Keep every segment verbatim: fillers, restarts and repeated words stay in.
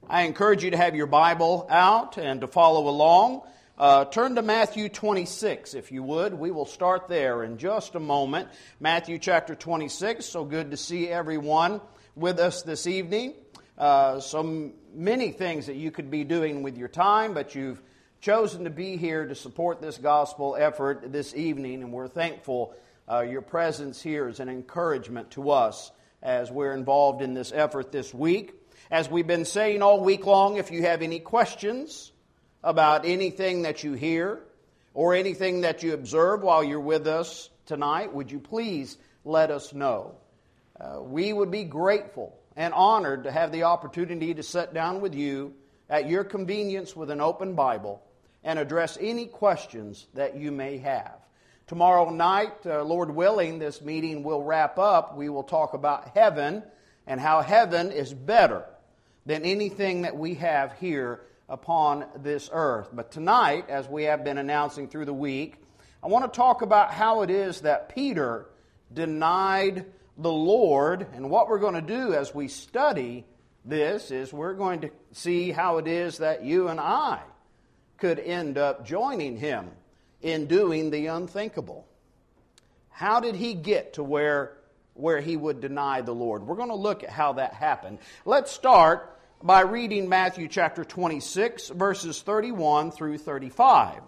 I encourage you to have your Bible out and to follow along. Uh, turn to Matthew twenty-six, if you would. We will start there in just a moment. Matthew chapter twenty-six. So good to see everyone with us this evening. Uh, so many things that you could be doing with your time, but you've chosen to be here to support this gospel effort this evening, and we're thankful uh, your presence here is an encouragement to us as we're involved in this effort this week. As we've been saying all week long, if you have any questions about anything that you hear or anything that you observe while you're with us tonight, would you please let us know? Uh, we would be grateful and honored to have the opportunity to sit down with you at your convenience with an open Bible and address any questions that you may have. Tomorrow night, uh, Lord willing, this meeting will wrap up. We will talk about heaven and how heaven is better than anything that we have here upon this earth. But tonight, as we have been announcing through the week, I want to talk about how it is that Peter denied the Lord. And what we're going to do as we study this is we're going to see how it is that you and I could end up joining him in doing the unthinkable. How did he get to where, where he would deny the Lord? We're going to look at how that happened. Let's start by reading Matthew chapter twenty-six, verses thirty-one through thirty-five.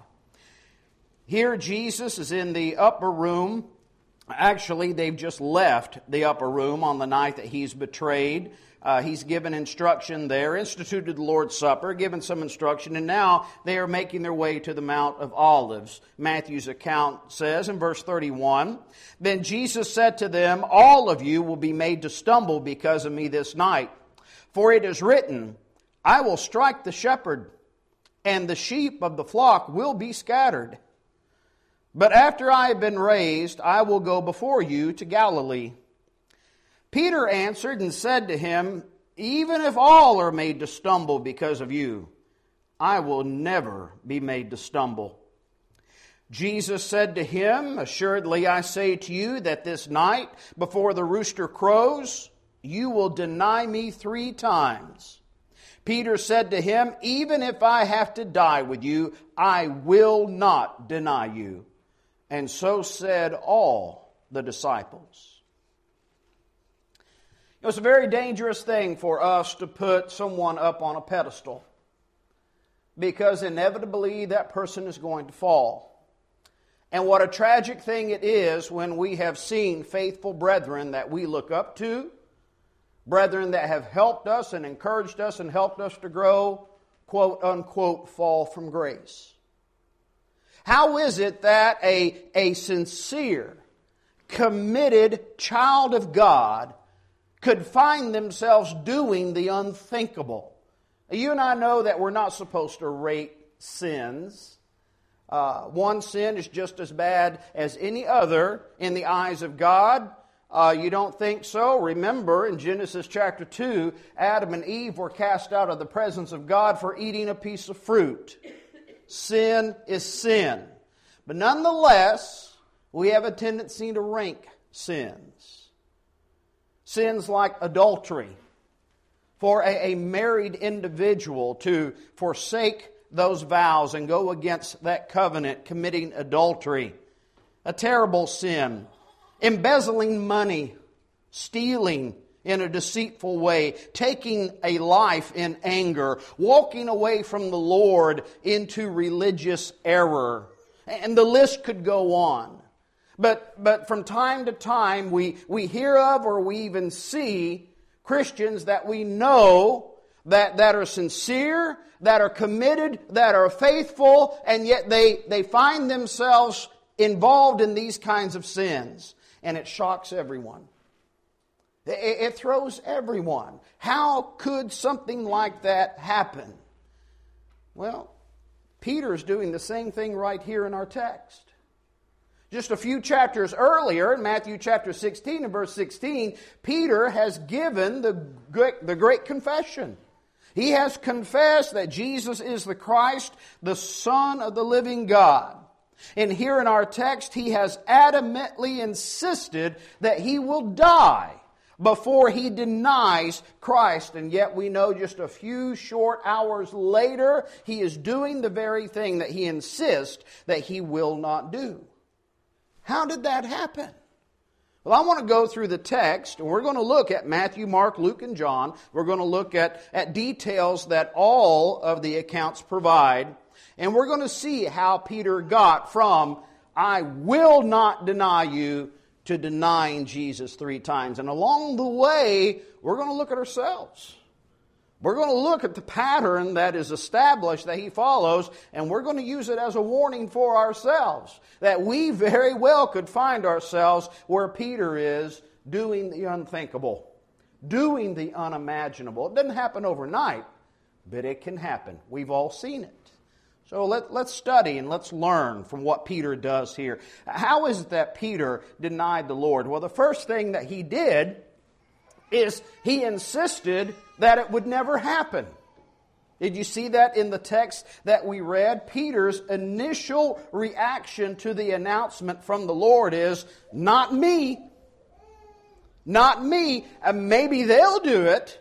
Here Jesus is in the upper room. Actually, they've just left the upper room on the night that he's betrayed. Uh, he's given instruction there, instituted the Lord's Supper, given some instruction, and now they are making their way to the Mount of Olives. Matthew's account says in verse thirty-one, "Then Jesus said to them, 'All of you will be made to stumble because of me this night. For it is written, I will strike the shepherd, and the sheep of the flock will be scattered. But after I have been raised, I will go before you to Galilee.' Peter answered and said to him, 'Even if all are made to stumble because of you, I will never be made to stumble.' Jesus said to him, 'Assuredly I say to you that this night, before the rooster crows, you will deny me three times.' Peter said to him, 'Even if I have to die with you, I will not deny you.' And so said all the disciples." It was a very dangerous thing for us to put someone up on a pedestal, because inevitably that person is going to fall. And what a tragic thing it is when we have seen faithful brethren that we look up to, brethren that have helped us and encouraged us and helped us to grow, quote unquote, fall from grace. How is it that a, a sincere, committed child of God could find themselves doing the unthinkable? You and I know that we're not supposed to rate sins. Uh, one sin is just as bad as any other in the eyes of God. Uh, you don't think so? Remember, in Genesis chapter two, Adam and Eve were cast out of the presence of God for eating a piece of fruit. Sin is sin. But nonetheless, we have a tendency to rank sins. Sins like adultery. For a, a married individual to forsake those vows and go against that covenant, committing adultery. A terrible sin. Embezzling money, stealing in a deceitful way, taking a life in anger, walking away from the Lord into religious error. And the list could go on. But but from time to time we, we hear of or we even see Christians that we know that, that are sincere, that are committed, that are faithful, and yet they, they find themselves involved in these kinds of sins. And it shocks everyone. It throws everyone. How could something like that happen? Well, Peter is doing the same thing right here in our text. Just a few chapters earlier, in Matthew chapter sixteen and verse sixteen, Peter has given the great, the great confession. He has confessed that Jesus is the Christ, the Son of the living God. And here in our text, he has adamantly insisted that he will die before he denies Christ. And yet we know just a few short hours later, he is doing the very thing that he insists that he will not do. How did that happen? Well, I want to go through the text, and we're going to look at Matthew, Mark, Luke, and John. We're going to look at, at details that all of the accounts provide. And we're going to see how Peter got from, I will not deny you, to denying Jesus three times. And along the way, we're going to look at ourselves. We're going to look at the pattern that is established that he follows, and we're going to use it as a warning for ourselves, that we very well could find ourselves where Peter is, doing the unthinkable, doing the unimaginable. It doesn't happen overnight, but it can happen. We've all seen it. So let, let's study and let's learn from what Peter does here. How is it that Peter denied the Lord? Well, the first thing that he did is he insisted that it would never happen. Did you see that in the text that we read? Peter's initial reaction to the announcement from the Lord is, not me. Not me. And maybe they'll do it.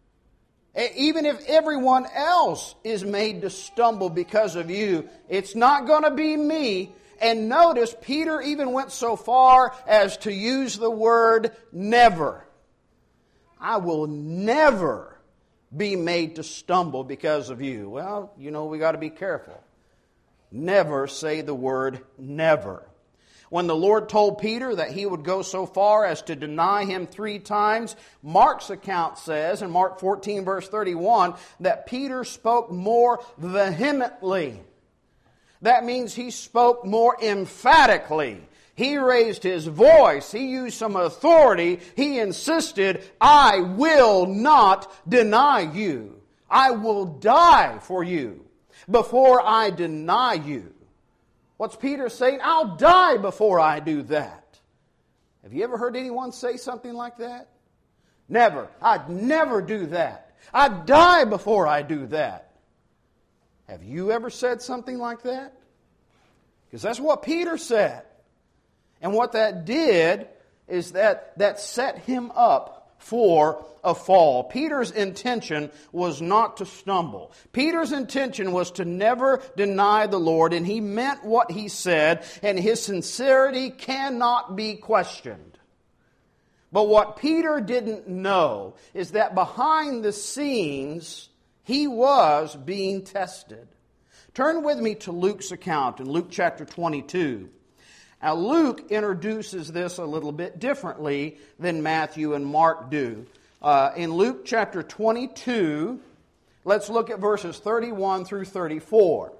Even if everyone else is made to stumble because of you, it's not going to be me. And notice, Peter even went so far as to use the word never. I will never be made to stumble because of you. Well, you know, we got to be careful. Never say the word never. When the Lord told Peter that he would go so far as to deny him three times, Mark's account says, in Mark fourteen, verse thirty-one, that Peter spoke more vehemently. That means he spoke more emphatically. He raised his voice. He used some authority. He insisted, I will not deny you. I will die for you before I deny you. What's Peter saying? I'll die before I do that. Have you ever heard anyone say something like that? Never. I'd never do that. I'd die before I do that. Have you ever said something like that? Because that's what Peter said. And what that did is that that set him up for a fall. Peter's intention was not to stumble. Peter's intention was to never deny the Lord, and he meant what he said, and his sincerity cannot be questioned. But what Peter didn't know is that behind the scenes, he was being tested. Turn with me to Luke's account in Luke chapter twenty-two. Now, Luke introduces this a little bit differently than Matthew and Mark do. Uh, in Luke chapter twenty-two, let's look at verses thirty-one through thirty-four.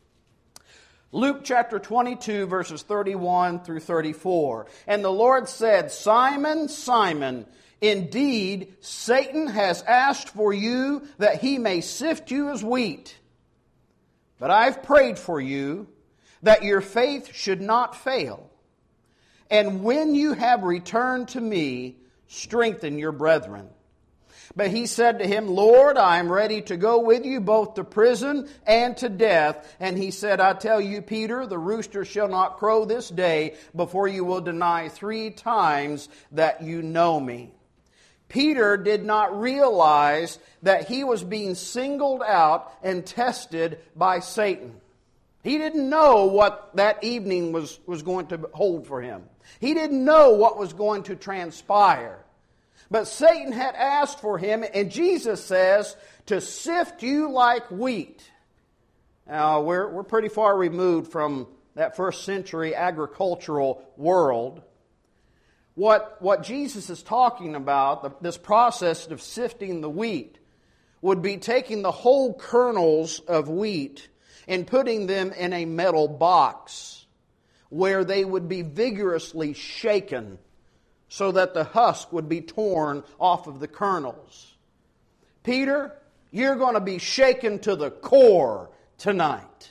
Luke chapter twenty-two, verses thirty-one through thirty-four. And the Lord said, Simon, Simon, indeed Satan has asked for you that he may sift you as wheat. But I've prayed for you, that your faith should not fail. And when you have returned to me, strengthen your brethren. But he said to him, Lord, I am ready to go with you both to prison and to death. And he said, I tell you, Peter, the rooster shall not crow this day before you will deny three times that you know me. Peter did not realize that he was being singled out and tested by Satan. He didn't know what that evening was, was going to hold for him. He didn't know what was going to transpire. But Satan had asked for him, and Jesus says, to sift you like wheat. Now, we're, we're pretty far removed from that first century agricultural world. What, what Jesus is talking about, the, this process of sifting the wheat, would be taking the whole kernels of wheat and putting them in a metal box where they would be vigorously shaken so that the husk would be torn off of the kernels. Peter, you're going to be shaken to the core tonight.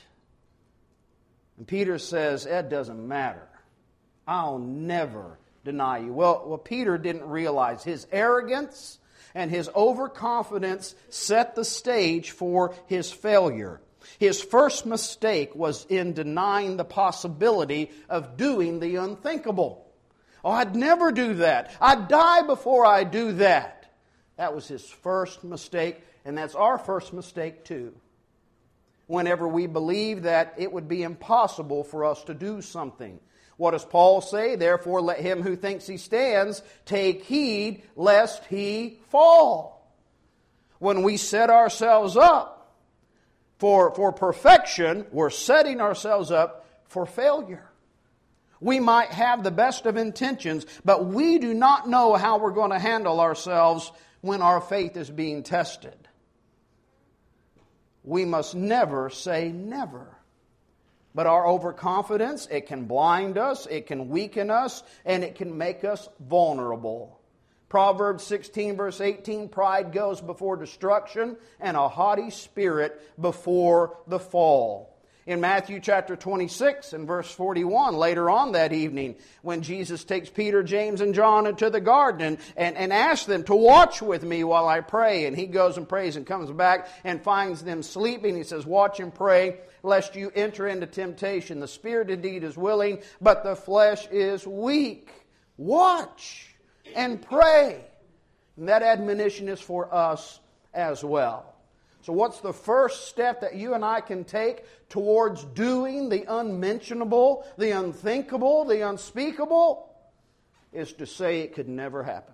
And Peter says, it doesn't matter. I'll never deny you. Well, well, Peter didn't realize his arrogance and his overconfidence set the stage for his failure. His first mistake was in denying the possibility of doing the unthinkable. Oh, I'd never do that. I'd die before I do that. That was his first mistake, and that's our first mistake too. Whenever we believe that it would be impossible for us to do something. What does Paul say? Therefore, let him who thinks he stands take heed lest he fall. When we set ourselves up for, for perfection, we're setting ourselves up for failure. We might have the best of intentions, but we do not know how we're going to handle ourselves when our faith is being tested. We must never say never. But our overconfidence, it can blind us, it can weaken us, and it can make us vulnerable. Proverbs sixteen verse eighteen, pride goes before destruction, and a haughty spirit before the fall. In Matthew chapter twenty-six and verse forty-one, later on that evening, when Jesus takes Peter, James, and John into the garden and, and asks them to watch with me while I pray. And he goes and prays and comes back and finds them sleeping. He says, watch and pray, lest you enter into temptation. The spirit indeed is willing, but the flesh is weak. Watch and pray. And that admonition is for us as well. So what's the first step that you and I can take towards doing the unmentionable, the unthinkable, the unspeakable? Is to say it could never happen.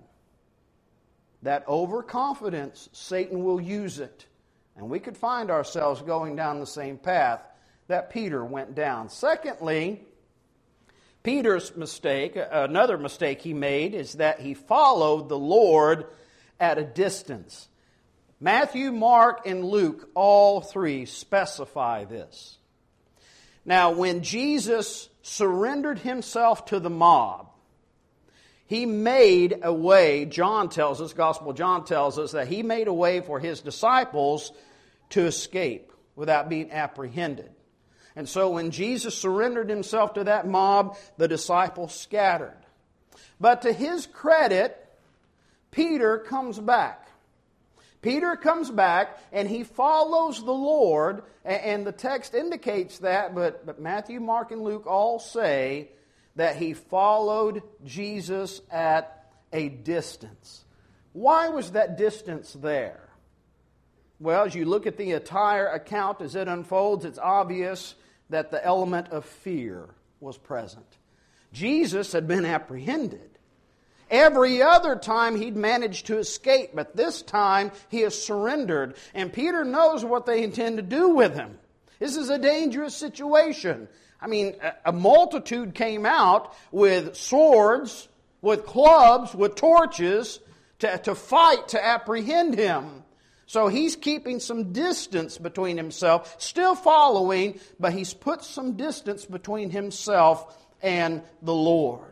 That overconfidence, Satan will use it. And we could find ourselves going down the same path that Peter went down. Secondly, Peter's mistake, another mistake he made, is that he followed the Lord at a distance. Matthew, Mark, and Luke, all three specify this. Now, when Jesus surrendered himself to the mob, he made a way, John tells us, Gospel of John tells us, that he made a way for his disciples to escape without being apprehended. And so when Jesus surrendered himself to that mob, the disciples scattered. But to his credit, Peter comes back. Peter comes back and he follows the Lord, and the text indicates that, but, but Matthew, Mark, and Luke all say that he followed Jesus at a distance. Why was that distance there? Well, as you look at the entire account as it unfolds, it's obvious that the element of fear was present. Jesus had been apprehended. Every other time he'd managed to escape, but this time he has surrendered. And Peter knows what they intend to do with him. This is a dangerous situation. I mean, a multitude came out with swords, with clubs, with torches to, to fight, to apprehend him. So he's keeping some distance between himself, still following, but he's put some distance between himself and the Lord.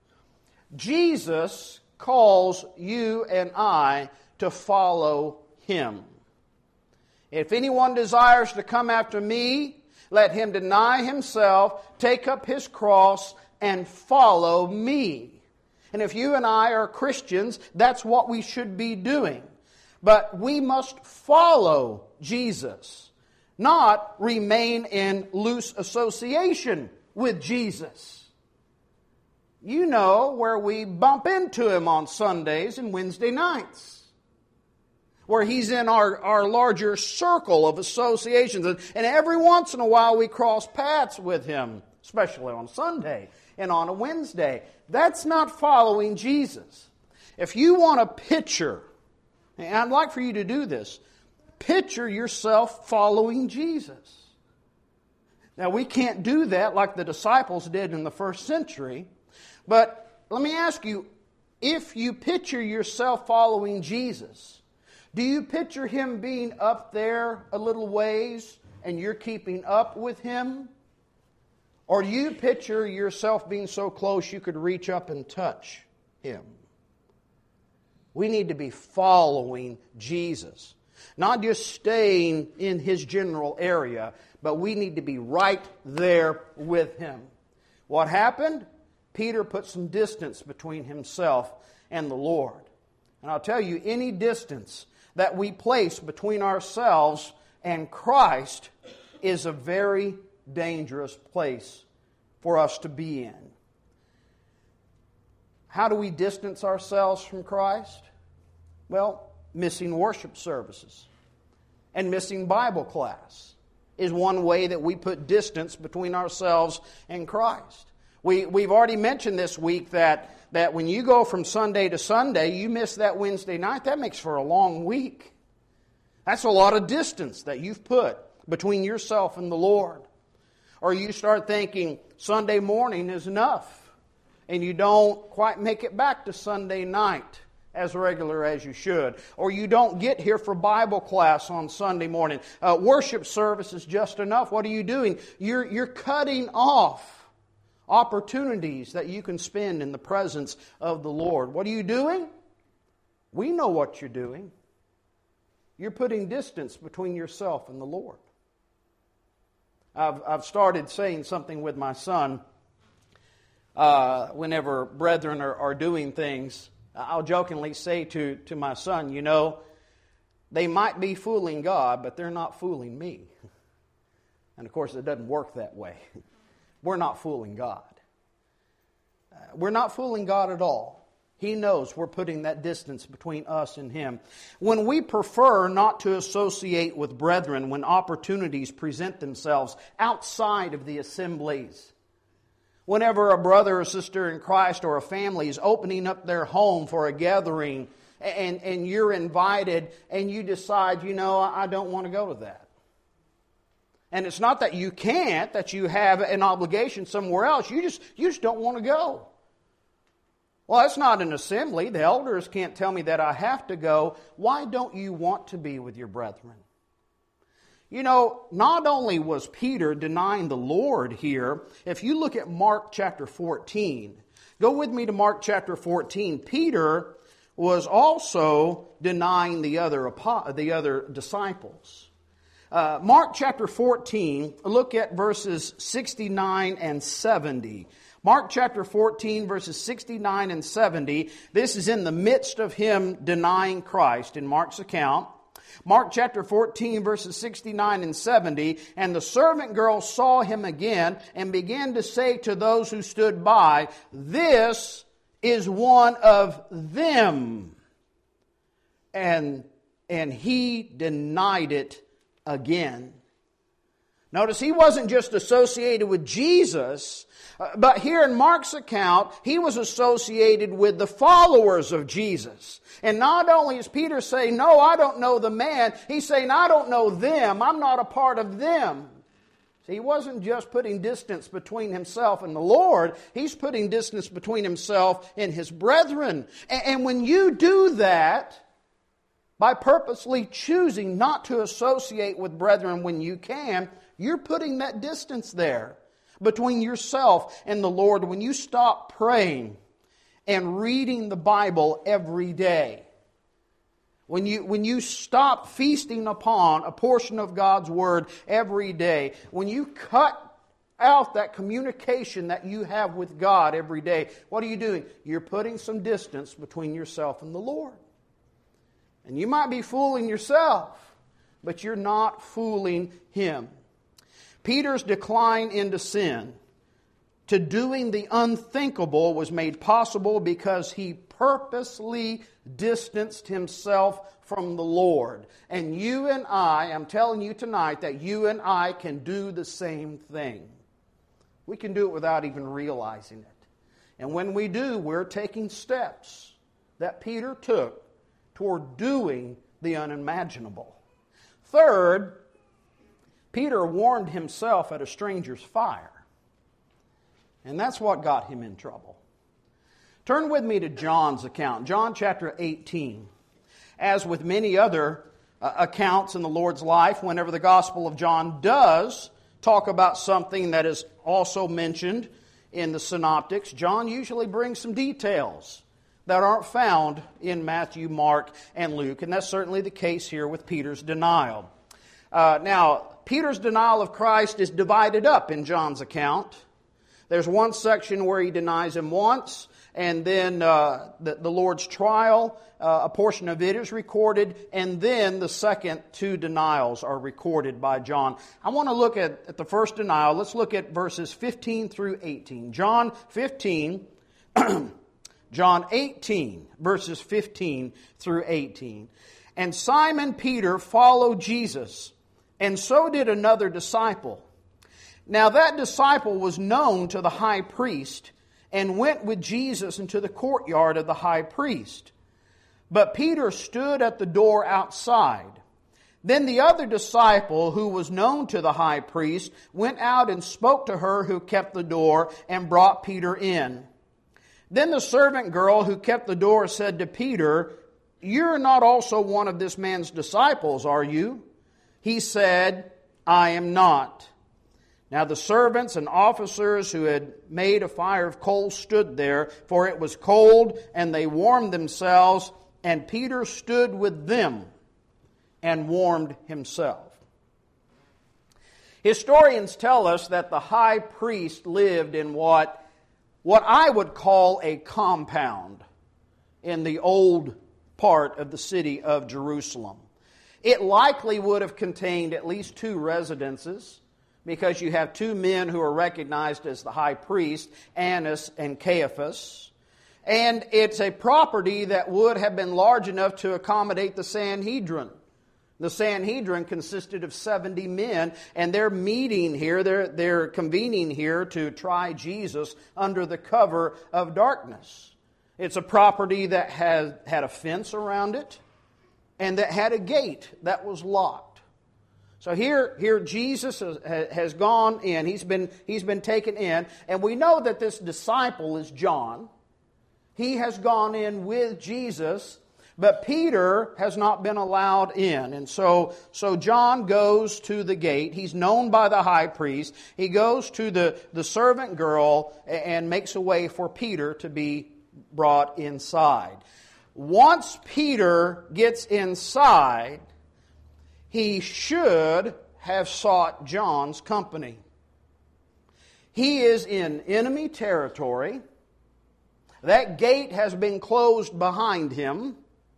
Jesus calls you and I to follow Him. If anyone desires to come after me, let him deny himself, take up his cross, and follow me. And if you and I are Christians, that's what we should be doing. But we must follow Jesus, not remain in loose association with Jesus. You know where we bump into Him on Sundays and Wednesday nights. Where He's in our, our larger circle of associations. And, and every once in a while we cross paths with Him, especially on Sunday and on a Wednesday. That's not following Jesus. If you want a picture, and I'd like for you to do this, picture yourself following Jesus. Now we can't do that like the disciples did in the first century. But let me ask you, if you picture yourself following Jesus, do you picture Him being up there a little ways and you're keeping up with Him? Or do you picture yourself being so close you could reach up and touch Him? We need to be following Jesus. Not just staying in His general area, but we need to be right there with Him. What happened? Peter put some distance between himself and the Lord. And I'll tell you, any distance that we place between ourselves and Christ is a very dangerous place for us to be in. How do we distance ourselves from Christ? Well, missing worship services and missing Bible class is one way that we put distance between ourselves and Christ. We, we've already mentioned this week that, that when you go from Sunday to Sunday, you miss that Wednesday night, that makes for a long week. That's a lot of distance that you've put between yourself and the Lord. Or you start thinking Sunday morning is enough, and you don't quite make it back to Sunday night as regular as you should. Or you don't get here for Bible class on Sunday morning. Uh, worship service is just enough. What are you doing? You're, you're cutting off opportunities that you can spend in the presence of the Lord. What are you doing? We know what you're doing. You're putting distance between yourself and the Lord. I've, I've started saying something with my son. Uh, whenever brethren are, are doing things, I'll jokingly say to, to my son, you know, they might be fooling God, but they're not fooling me. And of course, it doesn't work that way. We're not fooling God. Uh, we're not fooling God at all. He knows we're putting that distance between us and Him. When we prefer not to associate with brethren when opportunities present themselves outside of the assemblies, whenever a brother or sister in Christ or a family is opening up their home for a gathering and, and you're invited and you decide, you know, I don't want to go to that. And it's not that you can't, that you have an obligation somewhere else. You just, you just don't want to go. Well, that's not an assembly. The elders can't tell me that I have to go. Why don't you want to be with your brethren? You know, not only was Peter denying the Lord here, if you look at Mark chapter fourteen, go with me to Mark chapter fourteen. Peter was also denying the other, the other disciples. Uh, Mark chapter fourteen, look at verses sixty-nine and seventy. Mark chapter fourteen, verses sixty-nine and seventy. This is in the midst of him denying Christ in Mark's account. Mark chapter fourteen, verses sixty-nine and seventy. And the servant girl saw him again and began to say to those who stood by, "This is one of them." And, and he denied it again. Notice he wasn't just associated with Jesus, but here in Mark's account, he was associated with the followers of Jesus. And not only is Peter saying, no, I don't know the man, he's saying, I don't know them, I'm not a part of them. See, he wasn't just putting distance between himself and the Lord, he's putting distance between himself and his brethren. And when you do that, by purposely choosing not to associate with brethren when you can, you're putting that distance there between yourself and the Lord. When you stop praying and reading the Bible every day, when you, when you stop feasting upon a portion of God's Word every day, when you cut out that communication that you have with God every day, what are you doing? You're putting some distance between yourself and the Lord. And you might be fooling yourself, but you're not fooling Him. Peter's decline into sin, to doing the unthinkable, was made possible because he purposely distanced himself from the Lord. And you and I, I'm telling you tonight that you and I can do the same thing. We can do it without even realizing it. And when we do, we're taking steps that Peter took toward doing the unimaginable. Third, Peter warmed himself at a stranger's fire. And that's what got him in trouble. Turn with me to John's account, John chapter eighteen. As with many other uh, accounts in the Lord's life, whenever the Gospel of John does talk about something that is also mentioned in the synoptics, John usually brings some details that aren't found in Matthew, Mark, and Luke. And that's certainly the case here with Peter's denial. Uh, now, Peter's denial of Christ is divided up in John's account. There's one section where he denies Him once, and then uh, the, the Lord's trial, uh, a portion of it is recorded, and then the second two denials are recorded by John. I want to look at, at the first denial. Let's look at verses fifteen through eighteen. John fifteen, John eighteen, verses fifteen through eighteen. And Simon Peter followed Jesus, and so did another disciple. Now that disciple was known to the high priest, and went with Jesus into the courtyard of the high priest. But Peter stood at the door outside. Then the other disciple, who was known to the high priest, went out and spoke to her who kept the door, and brought Peter in. Then the servant girl who kept the door said to Peter, "You're not also one of this man's disciples, are you?" He said, "I am not." Now the servants and officers who had made a fire of coals stood there, for it was cold, and they warmed themselves, and Peter stood with them and warmed himself. Historians tell us that the high priest lived in what, what I would call a compound in the old part of the city of Jerusalem. It likely would have contained at least two residences, because you have two men who are recognized as the high priest, Annas and Caiaphas. And it's a property that would have been large enough to accommodate the Sanhedrin. The Sanhedrin consisted of seventy men, and they're meeting here, they're, they're convening here to try Jesus under the cover of darkness. It's a property that has, had a fence around it, and that had a gate that was locked. So here, here Jesus has, has gone in. He's been, he's been taken in. And we know that this disciple is John. He has gone in with Jesus, but Peter has not been allowed in. And so, so John goes to the gate. He's known by the high priest. He goes to the, the servant girl and makes a way for Peter to be brought inside. Once Peter gets inside, he should have sought John's company. He is in enemy territory. That gate has been closed behind him.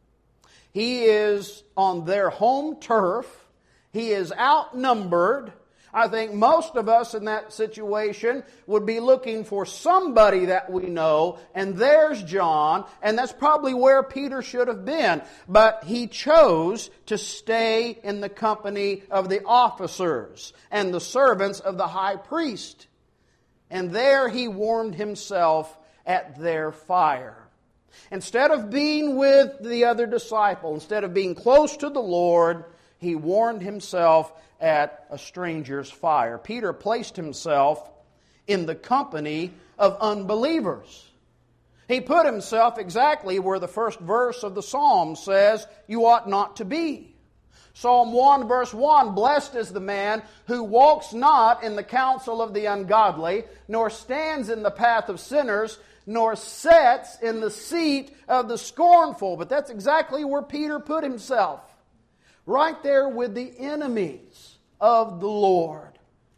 He is on their home turf. He is outnumbered. I think most of us in that situation would be looking for somebody that we know, and there's John, and that's probably where Peter should have been. But he chose to stay in the company of the officers and the servants of the high priest. And there he warmed himself at their fire. Instead of being with the other disciple, instead of being close to the Lord, he warmed himself at a stranger's fire. Peter placed himself in the company of unbelievers. He put himself exactly where the first verse of the Psalm says, "You ought not to be." Psalm one verse one, "Blessed is the man who walks not in the counsel of the ungodly, nor stands in the path of sinners, nor sits in the seat of the scornful." But that's exactly where Peter put himself. Right there with the enemies of the Lord.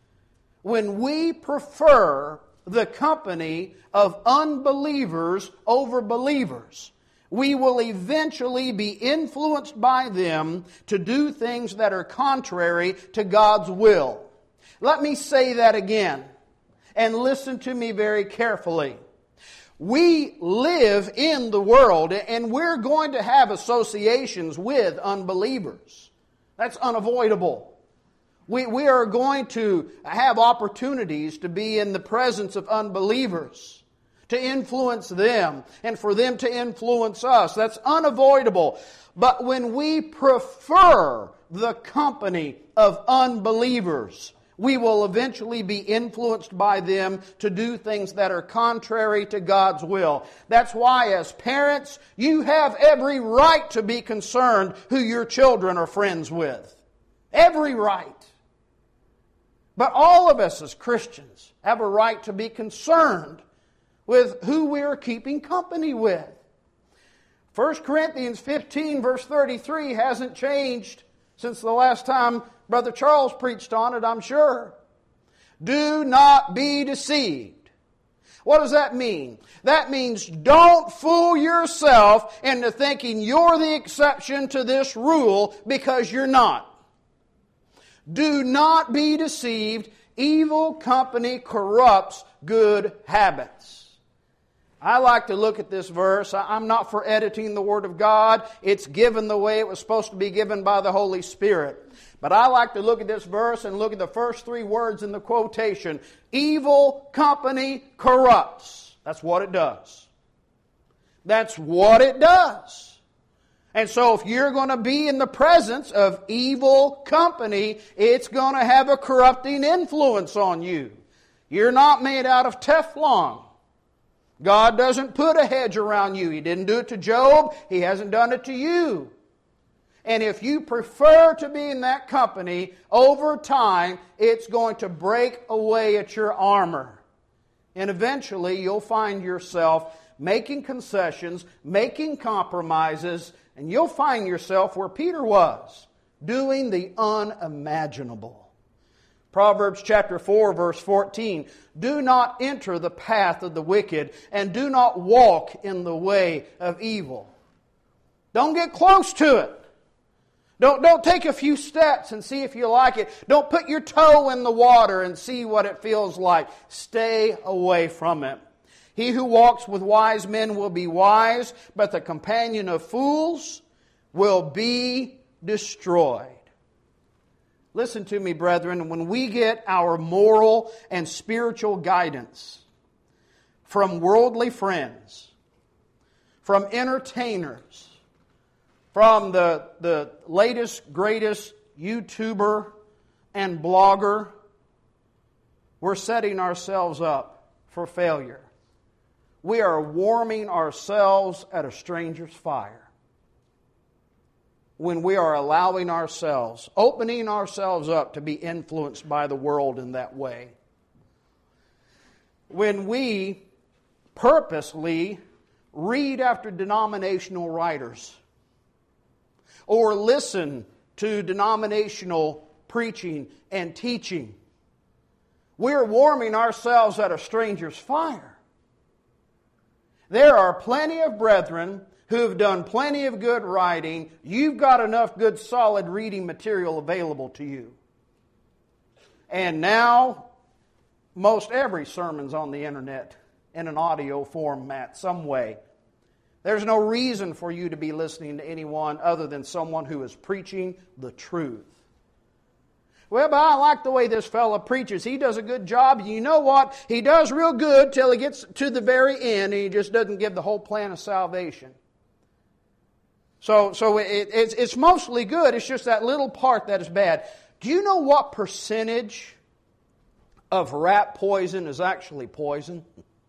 When we prefer the company of unbelievers over believers, we will eventually be influenced by them to do things that are contrary to God's will. Let me say that again, and listen to me very carefully. We live in the world, and we're going to have associations with unbelievers. That's unavoidable. We, we are going to have opportunities to be in the presence of unbelievers, to influence them, and for them to influence us. That's unavoidable. But when we prefer the company of unbelievers, we will eventually be influenced by them to do things that are contrary to God's will. That's why, as parents, you have every right to be concerned who your children are friends with. Every right. But all of us as Christians have a right to be concerned with who we are keeping company with. First Corinthians fifteen verse thirty-three hasn't changed since the last time Brother Charles preached on it, I'm sure. Do not be deceived. What does that mean? That means don't fool yourself into thinking you're the exception to this rule, because you're not. Do not be deceived. Evil company corrupts good habits. I like to look at this verse. I'm not for editing the Word of God. It's given the way it was supposed to be given by the Holy Spirit. But I like to look at this verse and look at the first three words in the quotation. Evil company corrupts. That's what it does. That's what it does. And so if you're going to be in the presence of evil company, it's going to have a corrupting influence on you. You're not made out of Teflon. God doesn't put a hedge around you. He didn't do it to Job. He hasn't done it to you. And if you prefer to be in that company, over time, it's going to break away at your armor. And eventually, you'll find yourself making concessions, making compromises, and you'll find yourself where Peter was, doing the unimaginable. Proverbs chapter four, verse fourteen, do not enter the path of the wicked, and do not walk in the way of evil. Don't get close to it. Don't, don't take a few steps and see if you like it. Don't put your toe in the water and see what it feels like. Stay away from it. He who walks with wise men will be wise, but the companion of fools will be destroyed. Listen to me, brethren, when we get our moral and spiritual guidance from worldly friends, from entertainers, from the, the latest, greatest YouTuber and blogger, we're setting ourselves up for failure. We are warming ourselves at a stranger's fire when we are allowing ourselves, opening ourselves up to be influenced by the world in that way. When we purposely read after denominational writers or listen to denominational preaching and teaching, we're warming ourselves at a stranger's fire. There are plenty of brethren who have done plenty of good writing. You've got enough good solid reading material available to you. And now, most every sermon's on the internet in an audio format some way. There's no reason for you to be listening to anyone other than someone who is preaching the truth. Well, but I like the way this fella preaches. He does a good job. You know what? He does real good till he gets to the very end and he just doesn't give the whole plan of salvation. So, so it, it's, it's mostly good. It's just that little part that is bad. Do you know what percentage of rat poison is actually poison?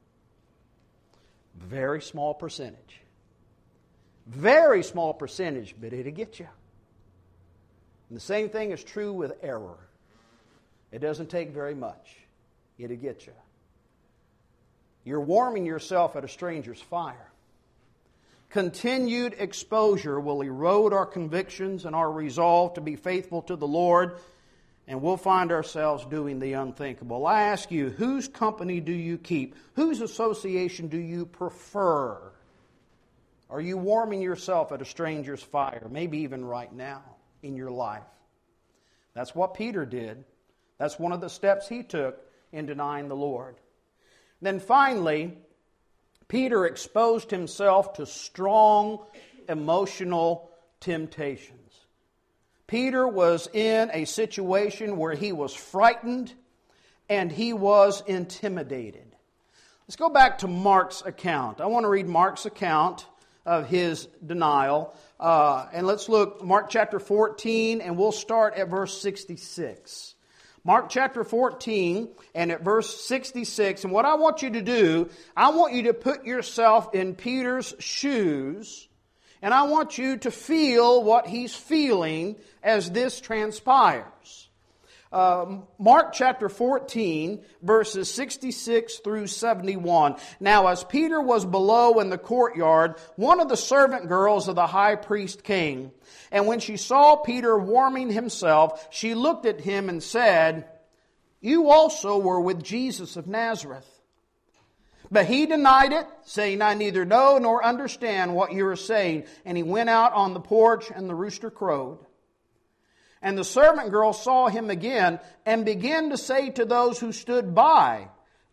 Very small percentage. Very small percentage, but it'll get you. And the same thing is true with error. It doesn't take very much. It'll get you. You're warming yourself at a stranger's fire. Continued exposure will erode our convictions and our resolve to be faithful to the Lord, and we'll find ourselves doing the unthinkable. I ask you, whose company do you keep? Whose association do you prefer? Are you warming yourself at a stranger's fire, maybe even right now in your life? That's what Peter did. That's one of the steps he took in denying the Lord. Then finally, Peter exposed himself to strong emotional temptations. Peter was in a situation where he was frightened and he was intimidated. Let's go back to Mark's account. I want to read Mark's account of his denial. Uh, and let's look, Mark chapter fourteen, and we'll start at verse sixty-six. Mark chapter fourteen and at verse sixty-six. And what I want you to do, I want you to put yourself in Peter's shoes, and I want you to feel what he's feeling as this transpires. Uh, Mark chapter fourteen, verses sixty-six through seventy-one. Now, as Peter was below in the courtyard, one of the servant girls of the high priest came. And when she saw Peter warming himself, she looked at him and said, "You also were with Jesus of Nazareth." But he denied it, saying, "I neither know nor understand what you are saying." And he went out on the porch, and the rooster crowed. And the servant girl saw him again and began to say to those who stood by,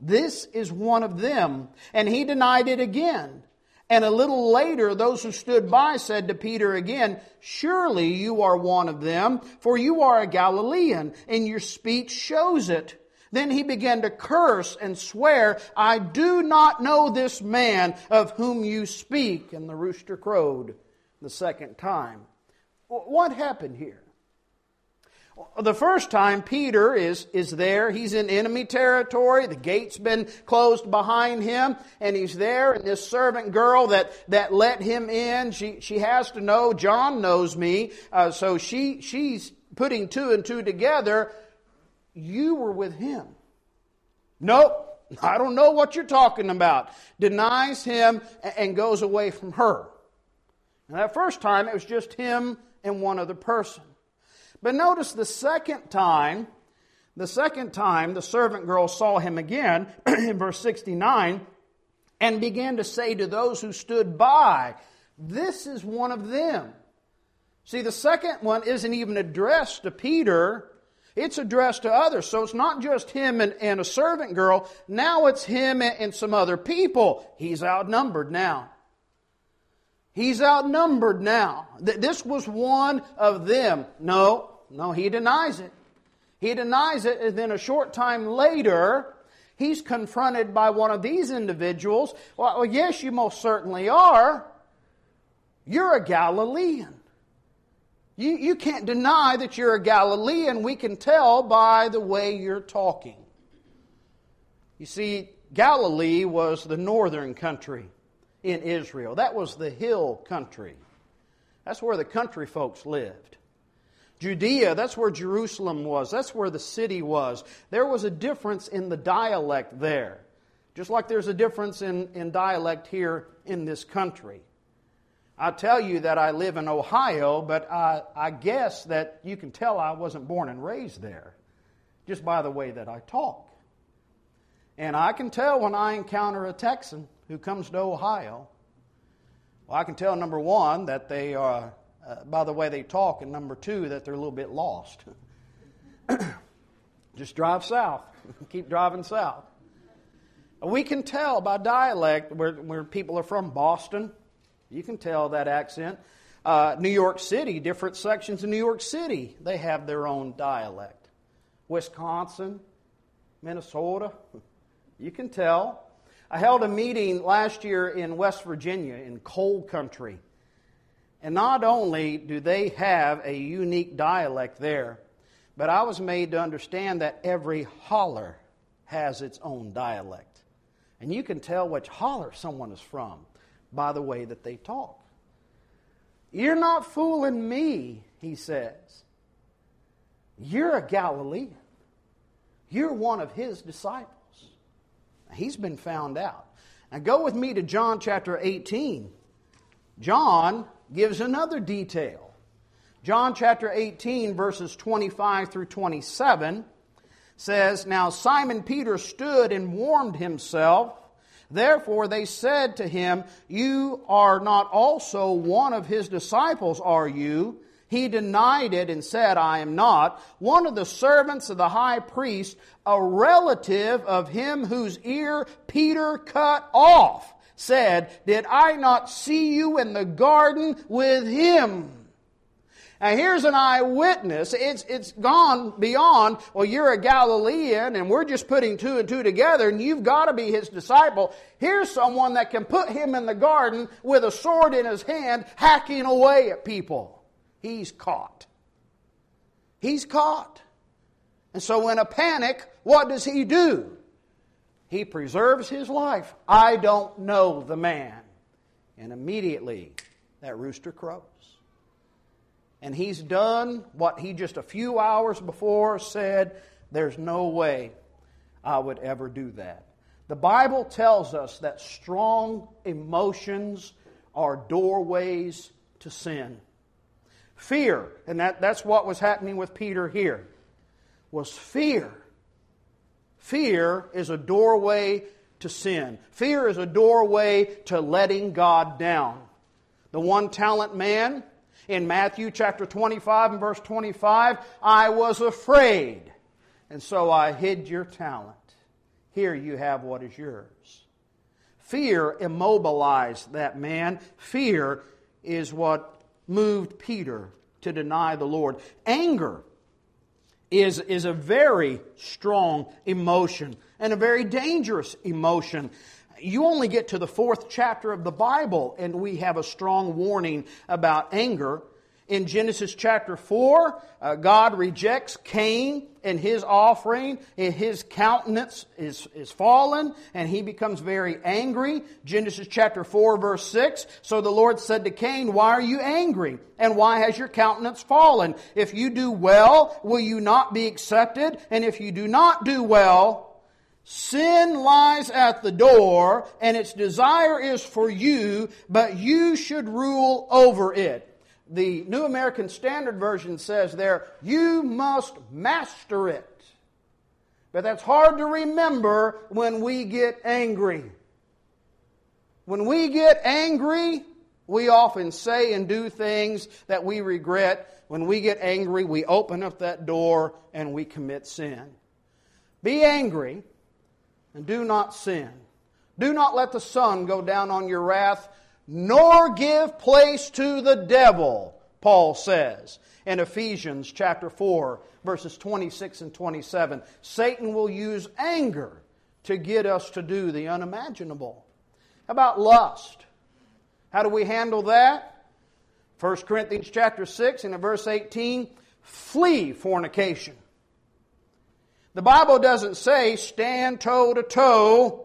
This is one of them. And he denied it again. And a little later, those who stood by said to Peter again, Surely you are one of them, for you are a Galilean, and your speech shows it. Then he began to curse and swear, I do not know this man of whom you speak. And the rooster crowed the second time. What happened here? The first time, Peter is, is there. He's in enemy territory. The gate's been closed behind him. And he's there. And this servant girl that, that let him in, she, she has to know, John knows me. Uh, so she she's putting two and two together. You were with him. Nope, I don't know what you're talking about. Denies him and goes away from her. And that first time, it was just him and one other person. But notice the second time, the second time the servant girl saw him again, in verse sixty-nine, and began to say to those who stood by, This is one of them. See, the second one isn't even addressed to Peter. It's addressed to others. So it's not just him and, and a servant girl. Now it's him and, and some other people. He's outnumbered now. He's outnumbered now. This was one of them. No, no, he denies it. He denies it, and then a short time later, he's confronted by one of these individuals. Well, yes, you most certainly are. You're a Galilean. You, you can't deny that you're a Galilean. We can tell by the way you're talking. You see, Galilee was the northern country in Israel. That was the hill country. That's where the country folks lived. Judea, that's where Jerusalem was. That's where the city was. There was a difference in the dialect there. Just like there's a difference in, in dialect here in this country. I tell you that I live in Ohio, but I, I guess that you can tell I wasn't born and raised there just by the way that I talk. And I can tell when I encounter a Texan who comes to Ohio. Well, I can tell, number one, that they are, uh, by the way they talk, and number two, that they're a little bit lost. Just drive south. Keep driving south. We can tell by dialect where, where people are from. Boston, you can tell that accent. Uh, New York City, different sections of New York City, they have their own dialect. Wisconsin, Minnesota, you can tell. I held a meeting last year in West Virginia, in coal country. And not only do they have a unique dialect there, but I was made to understand that every holler has its own dialect. And you can tell which holler someone is from by the way that they talk. You're not fooling me, he says. You're a Galilean. You're one of his disciples. He's been found out. Now go with me to John chapter eighteen. John gives another detail. John chapter eighteen, verses twenty-five through twenty-seven says, Now Simon Peter stood and warmed himself. Therefore they said to him, You are not also one of his disciples, are you? He denied it and said, I am not. One of the servants of the high priest, a relative of him whose ear Peter cut off, said, Did I not see you in the garden with him? Now here's an eyewitness. It's, it's gone beyond, well, you're a Galilean and we're just putting two and two together and you've got to be his disciple. Here's someone that can put him in the garden with a sword in his hand, hacking away at people. He's caught. He's caught. And so in a panic, what does he do? He preserves his life. I don't know the man. And immediately that rooster crows. And he's done what he just a few hours before said, there's no way I would ever do that. The Bible tells us that strong emotions are doorways to sin. Fear, and that, that's what was happening with Peter here, was fear. Fear is a doorway to sin. Fear is a doorway to letting God down. The one-talent man, in Matthew chapter twenty-five and verse twenty-five, I was afraid, and so I hid your talent Here you have what is yours. Fear immobilized that man. Fear is what moved Peter to deny the Lord. Anger is, is a very strong emotion and a very dangerous emotion. You only get to the fourth chapter of the Bible and we have a strong warning about anger. In Genesis chapter four, uh, God rejects Cain and his offering. And his countenance is, is fallen and he becomes very angry. Genesis chapter four verse six, so the Lord said to Cain, why are you angry? And why has your countenance fallen? If you do well, will you not be accepted? And if you do not do well, sin lies at the door and its desire is for you, but you should rule over it. The New American Standard Version says there, you must master it. But that's hard to remember when we get angry. When we get angry, we often say and do things that we regret. When we get angry, we open up that door and we commit sin. Be angry and do not sin. Do not let the sun go down on your wrath, nor give place to the devil, Paul says in Ephesians chapter four, verses twenty-six and twenty-seven. Satan will use anger to get us to do the unimaginable. How about lust? How do we handle that? First Corinthians chapter six and in verse eighteen, flee fornication. The Bible doesn't say stand toe to toe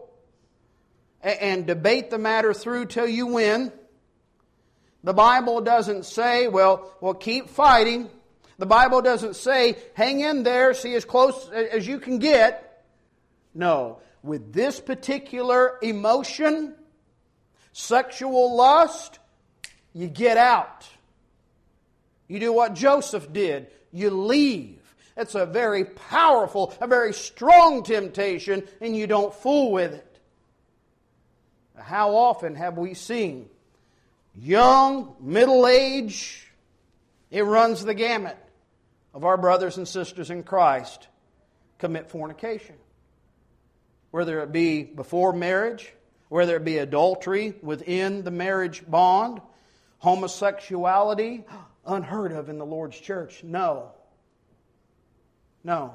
and debate the matter through till you win. The Bible doesn't say, well, well, keep fighting. The Bible doesn't say, hang in there, see as close as you can get. No. With this particular emotion, sexual lust, you get out. You do what Joseph did. You leave. It's a very powerful, a very strong temptation, and you don't fool with it. How often have we seen young, middle age, it runs the gamut of our brothers and sisters in Christ commit fornication. Whether it be before marriage, whether it be adultery within the marriage bond, homosexuality, unheard of in the Lord's church. No. No.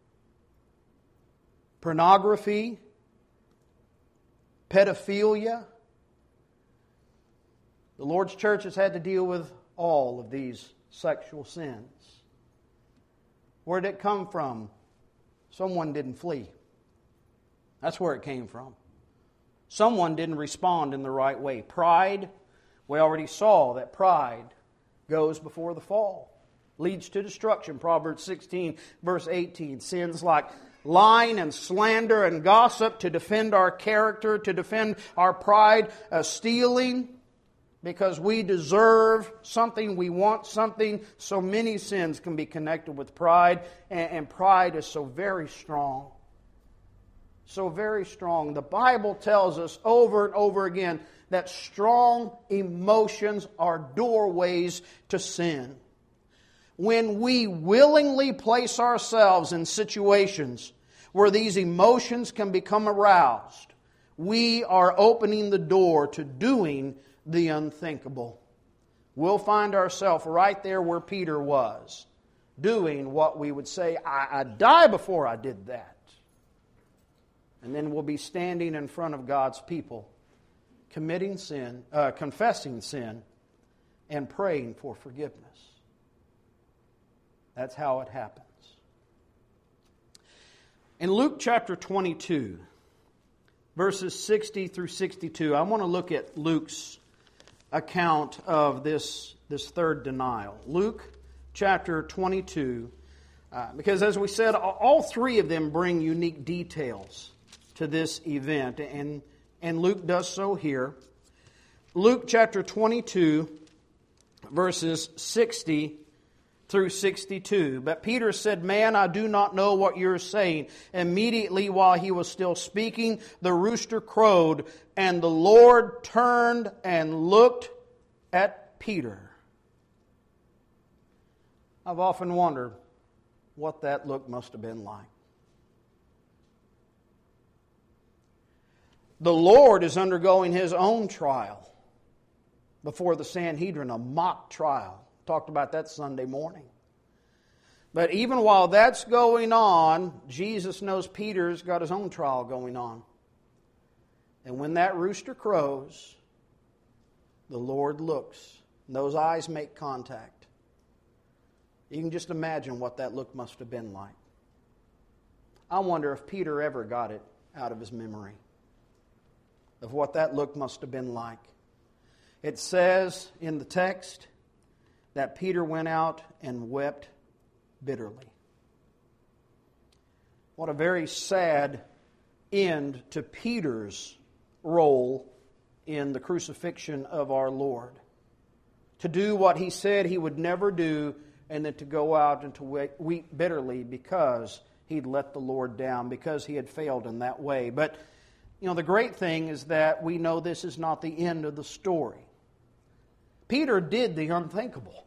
Pornography, pedophilia. The Lord's church has had to deal with all of these sexual sins. Where did it come from? Someone didn't flee. That's where it came from. Someone didn't respond in the right way. Pride, we already saw that pride goes before the fall. Leads to destruction. Proverbs sixteen, verse eighteen. Sins like lying and slander and gossip to defend our character, to defend our pride, uh, stealing because we deserve something, we want something. So many sins can be connected with pride, and, and pride is so very strong. So very strong. The Bible tells us over and over again that strong emotions are doorways to sin. When we willingly place ourselves in situations where these emotions can become aroused, we are opening the door to doing the unthinkable. We'll find ourselves right there where Peter was, doing what we would say, I, I'd die before I did that. And then we'll be standing in front of God's people, committing sin, uh, confessing sin, and praying for forgiveness. That's how it happens. In Luke chapter twenty-two, verses sixty through sixty-two, I want to look at Luke's account of this, this third denial. Luke chapter twenty-two, uh, because as we said, all three of them bring unique details to this event, and, and Luke does so here. Luke chapter twenty-two, verses sixty through sixty-two. But Peter said, Man, I do not know what you're saying. Immediately while he was still speaking, the rooster crowed, and the Lord turned and looked at Peter. I've often wondered what that look must have been like. The Lord is undergoing His own trial before the Sanhedrin, a mock trial. Talked about that Sunday morning. But even while that's going on, Jesus knows Peter's got his own trial going on. And when that rooster crows, the Lord looks, and those eyes make contact. You can just imagine what that look must have been like. I wonder if Peter ever got it out of his memory of what that look must have been like. It says in the text that Peter went out and wept bitterly. What a very sad end to Peter's role in the crucifixion of our Lord. To do what he said he would never do, and then to go out and to weep bitterly because he'd let the Lord down, because he had failed in that way. But, you know, the great thing is that we know this is not the end of the story. Peter did the unthinkable.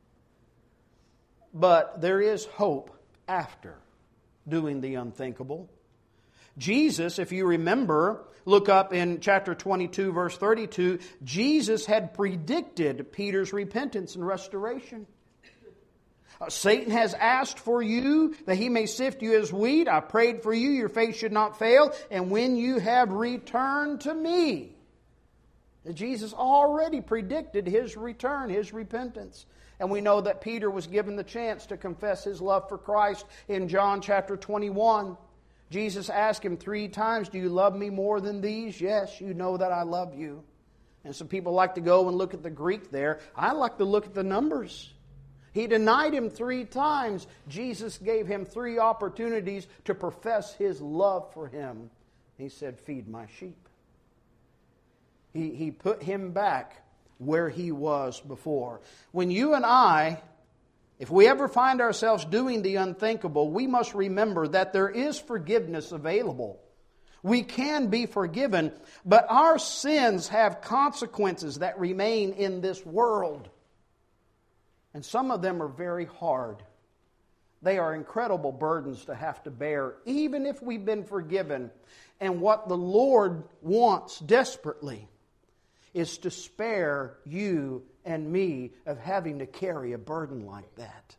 But there is hope after doing the unthinkable. Jesus, if you remember, look up in chapter twenty-two, verse thirty-two, Jesus had predicted Peter's repentance and restoration. Uh, Satan has asked for you that he may sift you as wheat. I prayed for you, your faith should not fail. And when you have returned to me, Jesus already predicted his return, his repentance. And we know that Peter was given the chance to confess his love for Christ in John chapter twenty-one. Jesus asked him three times, do you love me more than these? Yes, you know that I love you. And some people like to go and look at the Greek there. I like to look at the numbers. He denied him three times. Jesus gave him three opportunities to profess his love for him. He said, feed my sheep. He, he put him back where he was before. When you and I, if we ever find ourselves doing the unthinkable, we must remember that there is forgiveness available. We can be forgiven, but our sins have consequences that remain in this world. And some of them are very hard. They are incredible burdens to have to bear, even if we've been forgiven. And what the Lord wants desperately is to spare you and me of having to carry a burden like that.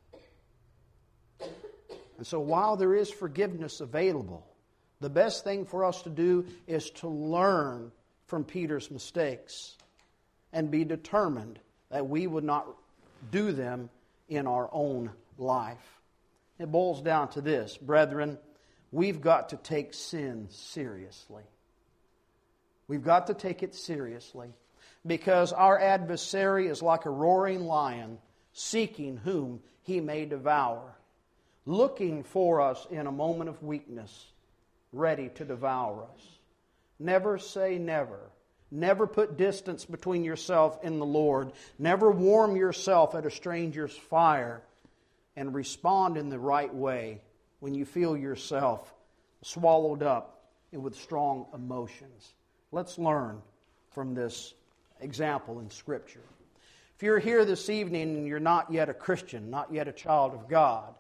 And so while there is forgiveness available, the best thing for us to do is to learn from Peter's mistakes and be determined that we would not do them in our own life. It boils down to this, brethren, we've got to take sin seriously. We've got to take it seriously because our adversary is like a roaring lion seeking whom he may devour, looking for us in a moment of weakness, ready to devour us. Never say never. Never put distance between yourself and the Lord. Never warm yourself at a stranger's fire. And respond in the right way when you feel yourself swallowed up with strong emotions. Let's learn from this example in Scripture. If you're here this evening and you're not yet a Christian, not yet a child of God,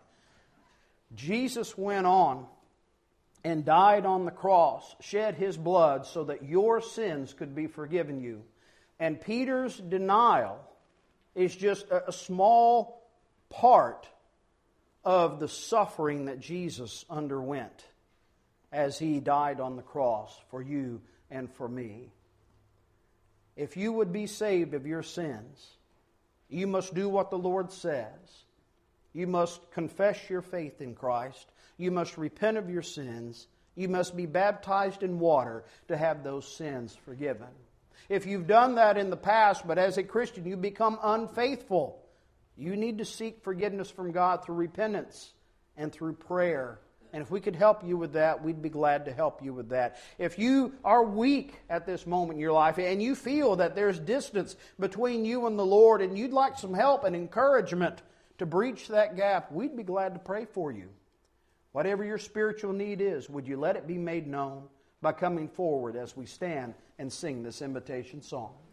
Jesus went on and died on the cross, shed His blood so that your sins could be forgiven you. And Peter's denial is just a, a small part of the suffering that Jesus underwent as He died on the cross for you and for me. If you would be saved of your sins, you must do what the Lord says. You must confess your faith in Christ. You must repent of your sins. You must be baptized in water to have those sins forgiven. If you've done that in the past, but as a Christian you become unfaithful, you need to seek forgiveness from God through repentance and through prayer. And if we could help you with that, we'd be glad to help you with that. If you are weak at this moment in your life and you feel that there's distance between you and the Lord and you'd like some help and encouragement to breach that gap, we'd be glad to pray for you. Whatever your spiritual need is, would you let it be made known by coming forward as we stand and sing this invitation song?